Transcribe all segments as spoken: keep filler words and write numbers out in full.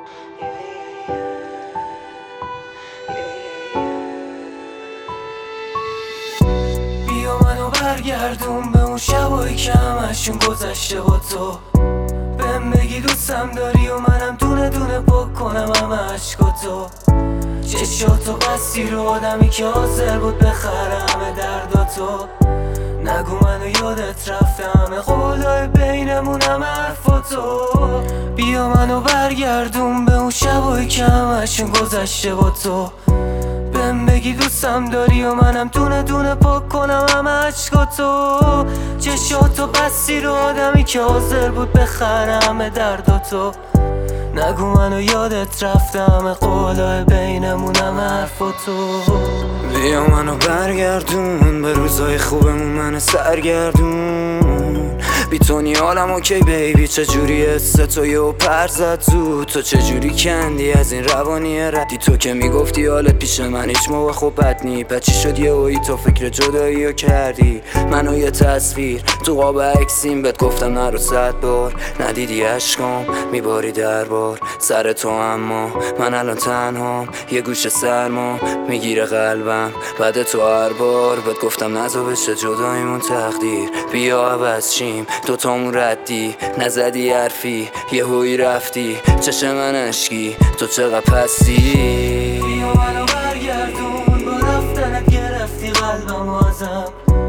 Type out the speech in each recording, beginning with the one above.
بیا منو برگردون به اون شبایی که همشون گذشته با تو. بهم بگی دوستم داری و منم دونه دونه پاک کنم همه عشقاتو. چشاتو بستی رو آدمی که حاضر بود بخره همه درداتو. نگو منو یادت رفته همه قولای بینمون همه حرفاتو. بیا منو برگردون به اون شبایی که همشون گذشته با تو. بهم بگی دوستم داری و منم دونه دونه پاک کنم همه عشقاتو. چشاتو بستی رو آدمی که حاضر بود بخره همه درداتو. نگو منو یادت رفته همه قولای بینمون همه حرفاتو. بیا منو برگردون به روزای خوبمون منو سرگردون. بی تو نی حالم اوکی بیبی، چجوری حس تو یه پر زد زود. تو چجوری کندی از این روانی ردی، تو که میگفتی حالت پیش من هیچ موقع خوب بد نی. پس چی شد یه اوی تو فکر جدایی رو کردی منو یه تصویر تو قاب عکسیم بهت گفتم نرو صد بار. ندیدی عشقام میباری در بار سر تو، اما من الان تنهام یه گوشه سرما میگیره قلبم بعد تو هر بار بهت گفتم نزا بشه جداییمون تقدیر. بیا عوض شیم دوتامون ردی نزدی حرفی یه هوی رفتی چشم من اشکی تو چقدر پستی. بیا منو برگردون با رفتنت گرفتی قلبم ازم.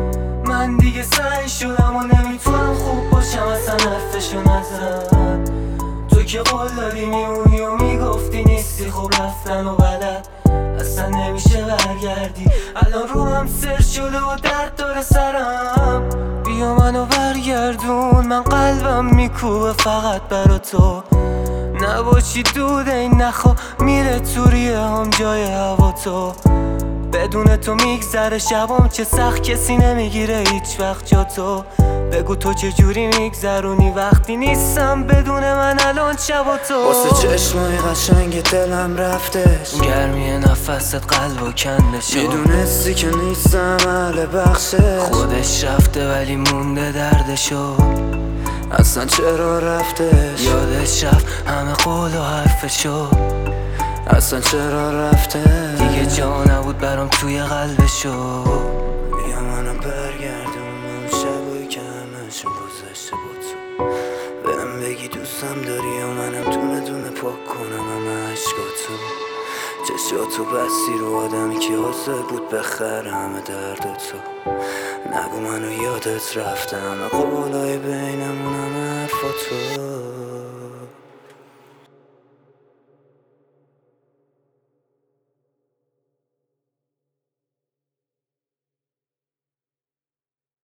من دیگه سعی شدم و نمیتونم خوب باشم اصلا حرفشو نزن. تو که قول داری میمونی و میگفتی نیستی خوب رفتن و بلد اصلا نمیشه برگردی. الان رو هم سر شده و درد داره سرم. بیا منو برگردون من قلبم میکوبه فقط برا تو. نباشی دود این نخوا میره تو ریه هم جای هوا تو. بدون تو میگذره شبام چه سخت کسی نمیگیره هیچ وقت جا تو. بگو تو چجوری میگذرونی وقتی نیستم بدون من الان شب تو. واسه چشمای قشنگ دلم رفتش، گرمی نفست قلبو کنده شد. میدونستی که نیستم اهل بخشش. خودش رفته ولی مونده دردشو. اصلا چرا رفتش یادش رفت همه قول و حرفشو. اصلا چرا رفته دیگه جا نبود برام توی قلبشو. بیا منو برگردون اون شبایی که همشون گذشته با تو. بهم بگی دوستم داری و منم دونه دونه پاک کنم همه عشقاتو. چشاتو بستی رو آدمی که حاضر بود بخره همه درداتو. نگو منو یادت رفته همه قولای بینمون همه حرفاتو.